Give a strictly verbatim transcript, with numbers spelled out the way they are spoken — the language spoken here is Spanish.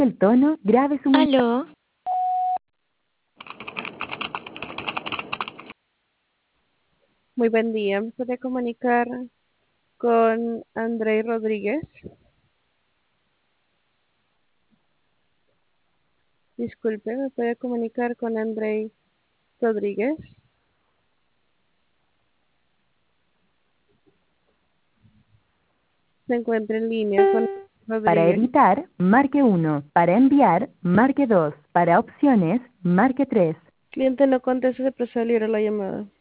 el tono, grabe su mensaje. Aló, Muy buen día. ¿Me podría comunicar con Andrei Rodríguez? Disculpe, ¿me puede comunicar con Andrei Rodríguez? Se encuentra en línea con Para Rodríguez. editar, marque uno. Para enviar, marque dos. Para opciones, marque tres. Cliente no contesta, se procede a liberar la llamada.